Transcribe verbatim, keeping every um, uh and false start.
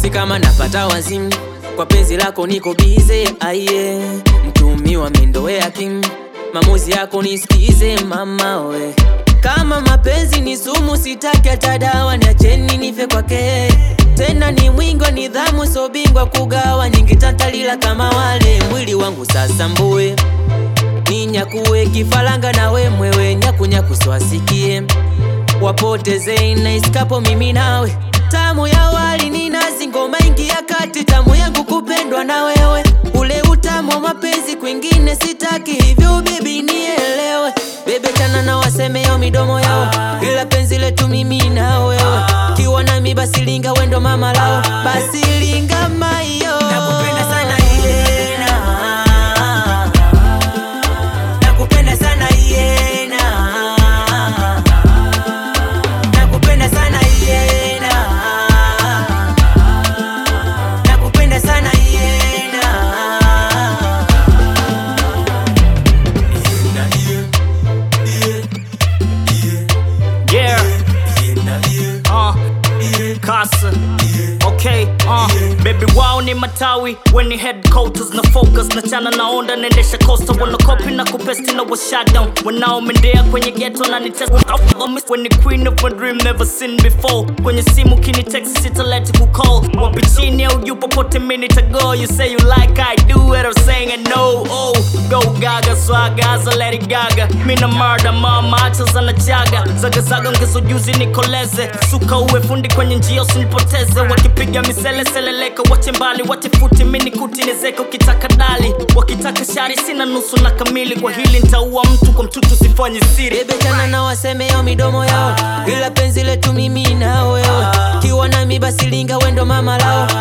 Si kama napata wazimu, kwa penzi lako niko bize. Aye, mtumiwa mendoea king, maamuzi yako nisikize mama we. Kama mapenzi ni sumu sitaki hata dawa, niacheni nife kwake. Tena ni mwingo nidhamu so bingwa kugawa, nyingi tatalila kama wale. Mwili wangu sasa mbue, ninyakuwe kifalanga na we mwewe. Nyaku nyaku swasikie, wapoteze inaiskapo mimi nawe. Tamu ya wali ni nazi, ngoma ingi ya kati. Tamu yangu kupendwa na wewe, ule utamu wa mapenzi kwingine sitaki. Hivyo baby nielewe, bebe chana na waseme yo midomo yao. Ila penzi letu mimi na wewe, kiwa nami basi linga wendo mama lao. Basi linga mayo, nakupenda sana Yena, nakupenda sana Yena, nakupenda sana Yena, nakupenda sana Yena. Yeah, uh, Kasa, okay, uh, baby wao ni matawi, when ni headquarters na focus. Na chana na onda nendesha costa, wana copy na kupesti na wa shutdown. Wanao mendea kwenye ghetto na nitest when ni queen of a dream never seen before. Kwenye simu kini text sita let you call. Wapi chini au yupo pote minute ago. You say you like I do what I'm saying I know. Oh, go gaga swaga za Lady Gaga. Mina murder mama acha za na chaga. Zaga zaga ngezo juzi nikoleze. Suka uwe fundi kwenye njia usinipoteze. Wakipiga misele seleleka wache mbali. Wache futi mini kuti nezeka ukitaka dali. Wakitaka shari sina nusu na kamili. Kwa hili nitaua mtu kwa mtutu sifanyi siri. Bebe chana na waseme yo midomo yao. Ila penzi letu mimi na wewe, kiwa nami basi linga wendo mama lao.